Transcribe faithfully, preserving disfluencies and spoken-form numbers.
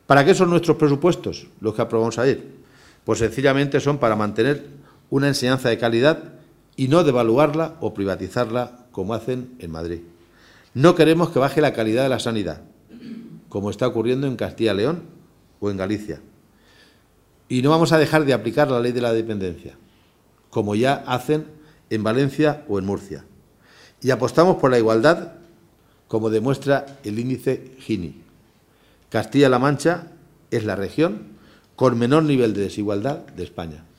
¿Para qué son nuestros presupuestos los que aprobamos ayer? Pues sencillamente son para mantener una enseñanza de calidad y no devaluarla o privatizarla como hacen en Madrid. No queremos que baje la calidad de la sanidad, como está ocurriendo en Castilla y León o en Galicia. Y no vamos a dejar de aplicar la ley de la dependencia, como ya hacen en Valencia o en Murcia. Y apostamos por la igualdad, como demuestra el índice Gini. Castilla-La Mancha es la región con menor nivel de desigualdad de España.